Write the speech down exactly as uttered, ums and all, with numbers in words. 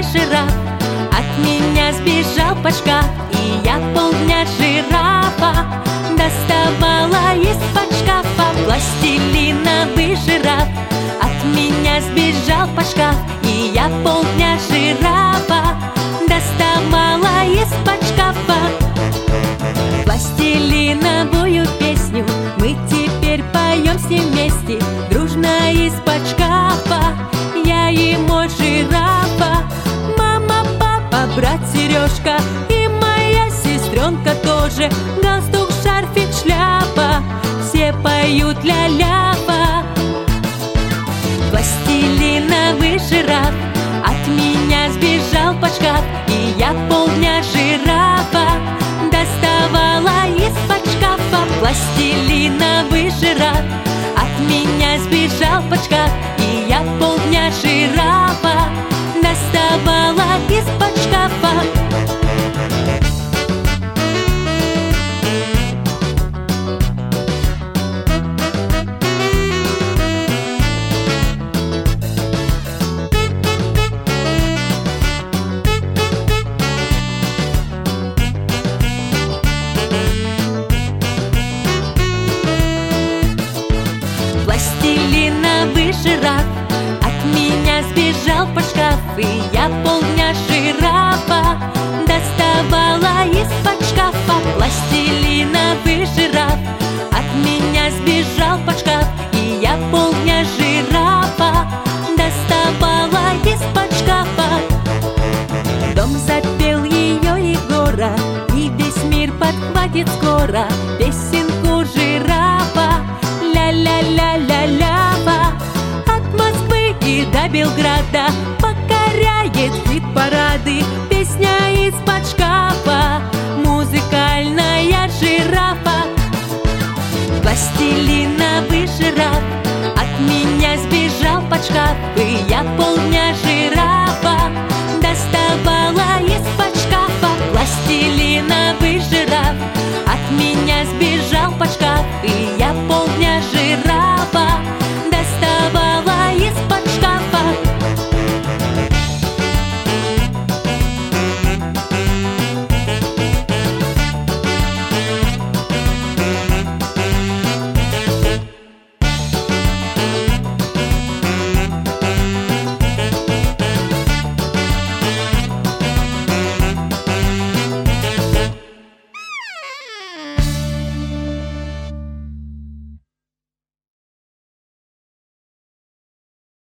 жираф от меня сбежал под шкаф, и я полдня жирафа доставала из-под шкафа. Пластилиновый жираф от меня сбежал под шкаф, и я полдня жирафа доставала из-под шкафа. Пластилиновую песню мы теперь поем все вместе, дружно из-под шкафа. Я и мой жирафа, мама, папа, брат Сережка и моя сестренка тоже. Галстук, шарфик, шляпа, все поют ля-ляпа. Пластилиновый жираф от меня сбежал под шкаф, и я полдня жирафа доставала из-под шкафа. Пластилиновый жираф от меня сбежал под шкаф, и я полдня жирафа доставала из-под шкафа. Пластилиновый жираф от меня сбежал под шкаф, и я полдня жирафа доставала из-под шкафа. Пластилиновый жираф от меня сбежал под шкаф, и я полдня жирафа доставала из-под шкафа. Дом запел ее Егора, и весь мир подхватит скоро песенку жирафа. Ля-ля-ля-ля-ляпа. От Москвы и до Белграда покоряет хит-парады песня из-под шкафа, музыкальная жирафа. Пластилиновый